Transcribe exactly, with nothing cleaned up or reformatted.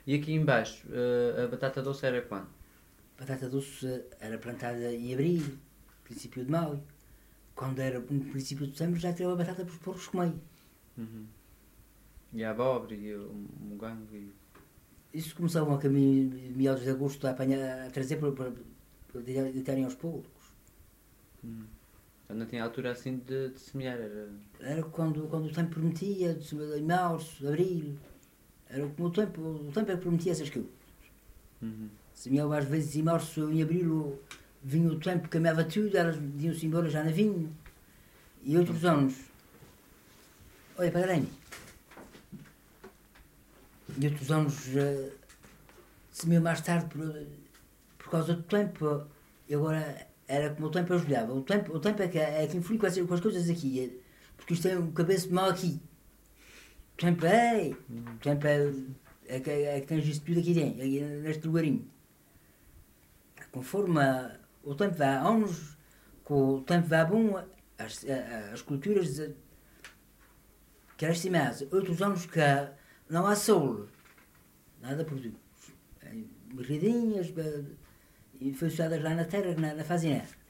E aqui embaixo, eh, a batata doce era quando? Batata doce era plantada em abril, princípio de maio. Quando era no princípio de setembro já tirava a batata para os porcos comer. Uhum. E a abóbora e o mogango e... Isso começavam a caminho de meados de agosto a apanhar, a trazer para, para, para deitarem aos porcos. Uhum. Então não tinha altura assim de, de semear, era... Era quando, quando o tempo permitia, em março, abril. Era como o tempo, o tempo é que prometia essas coisas. Uhum. Semeava às vezes em março, em abril, vinha o tempo, caminhava tudo, elas iam-se embora já não vinham. E outros Ok. anos, olha, padrinho, e outros anos uh, semeou mais tarde por, por causa do tempo. E agora era como o tempo ajudava. O tempo, o tempo é que, é que influi com as, com as coisas aqui. É, porque isto é um cabeça de mal aqui. O tempo é. O tempo é. É que, é que tens isso tudo aqui dentro, aqui neste lugarinho. Conforme a, o tempo vai, há anos que o tempo vai bom, as, as culturas crescem mais. Outros anos que não há sol, nada produz. Berridinhas, enfeitadas lá na terra, na, na fazenda.